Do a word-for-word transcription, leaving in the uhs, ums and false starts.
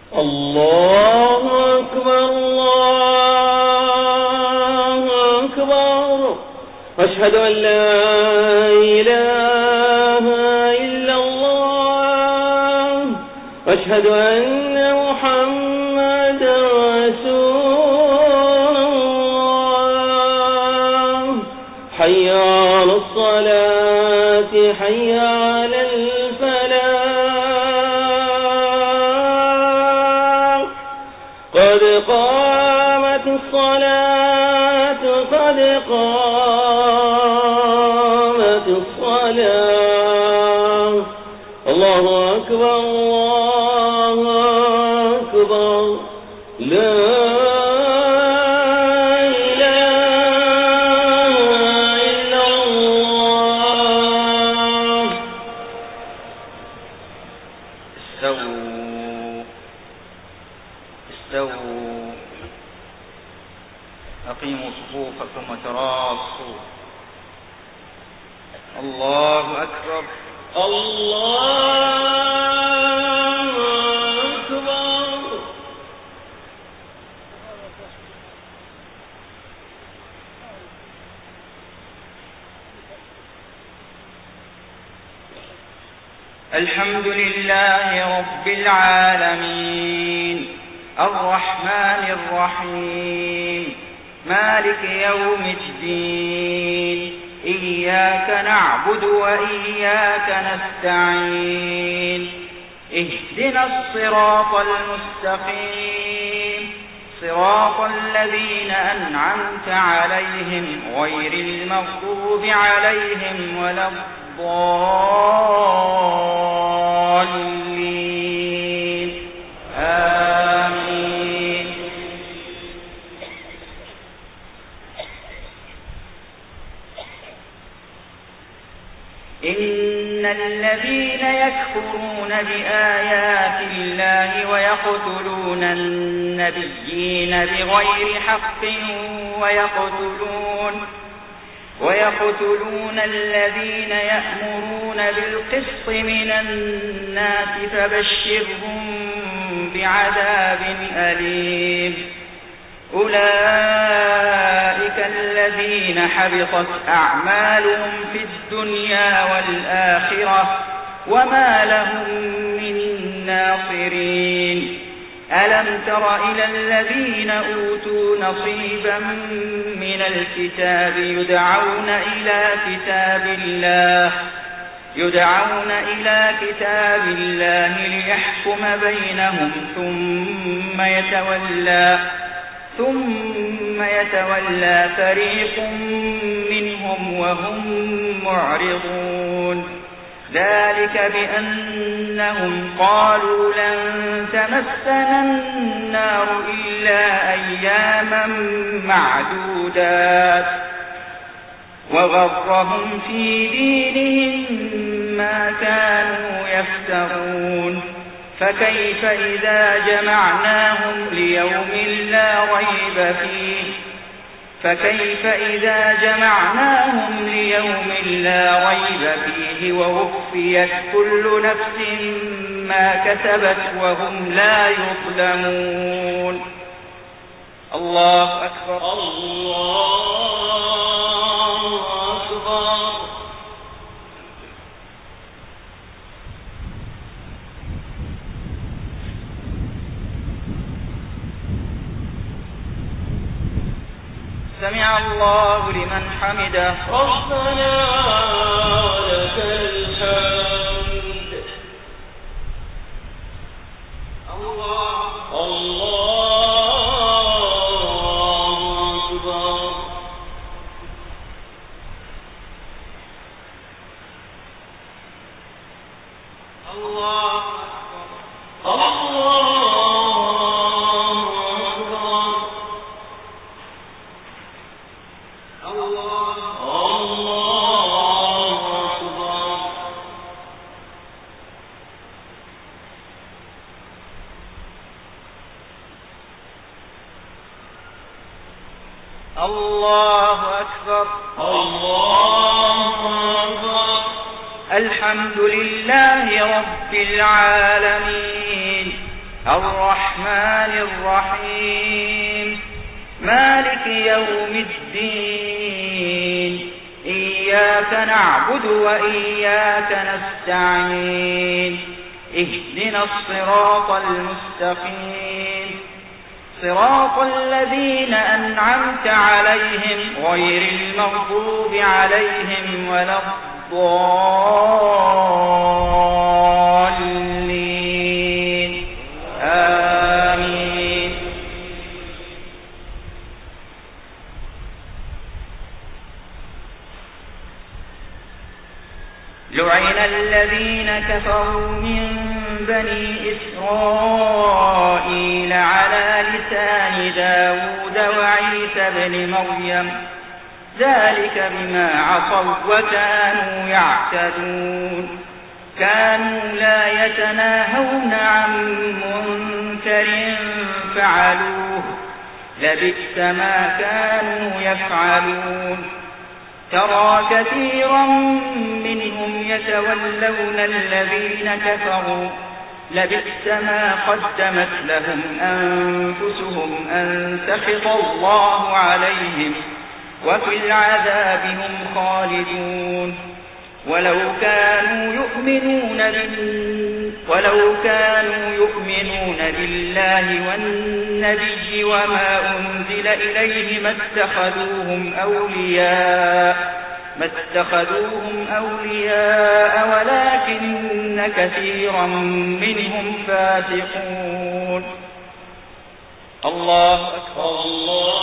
الله أكبر الله أكبر. أشهد أن لا إله إلا الله. أشهد أن محمدا رسول الله. حي على الصلاة حي على الفلاح. قد قامت الصلاة قد قامت الصلاة. الله أكبر الله أكبر. لا إله إلا الله. استووا استووا أقيموا صفوفكم وتراصوا. الله أكبر الله أكبر. الحمد لله رب العالمين الرحمن الرحيم مالك يوم الدين. إياك نعبد وإياك نستعين. اهدنا الصراط المستقيم صراط الذين أنعمت عليهم غير المغضوب عليهم ولا الضالين. آمين. إن الذين يكفرون بآيات الله ويقتلون النبيين بغير حق ويقتلون ويقتلون الذين يأمرون بالقسط من الناس فبشرهم بعذاب أليم. أولئك الذين حبطت أعمالهم في الدنيا والآخرة وما لهم من ناصرين. ألم تر إلى الذين أوتوا نصيبا من الكتاب يدعون إلى كتاب الله يدعون إلى كتاب الله ليحكم بينهم ثم يتولى ثم يتولى فريق منهم وهم معرضون. ذلك بأنهم قالوا لن تمسنا النار إلا أياما معدودات وغرهم في دينهم ما كانوا يفترون. فكيف إذا جمعناهم ليوم لا ريب فيه فكيف إذا جمعناهم ليوم لا ريب فيه ووفيت كل نفس ما كسبت وهم لا يظلمون. الله أكبر الله أكبر. سمع الله لمن حمده. ربنا ولك الحمد. الله الله أكبر. الله أكبر. الله الله أكبر. الله أكبر. الحمد لله رب العالمين الرحمن الرحيم مالك يوم الدين إياك نعبد وإياك نستعين اهدنا الصراط المستقيم صراط الذين أنعمت عليهم غير المغضوب عليهم ولا الضالين آمين. لعن الذين كفروا من بني إسرائيل على لسان داود وعيسى بن مريم ذلك بما عصوا وكانوا يعتدون كانوا لا يتناهون عن منكر فعلوه لبئس ما كانوا يفعلون ترى كثيرا منهم يتولون الذين كفروا لبئس ما قدمت لهم أنفسهم أن سخط الله عليهم وفي العذاب هم خالدون ولو كانوا يؤمنون بال... ولو كانوا يؤمنون بالله والنبي وما أنزل إليه ما اتخذوهم أولياء ما اتخذوهم أولياء ولكن كثيرا منهم فاسقون. الله أكبر. الله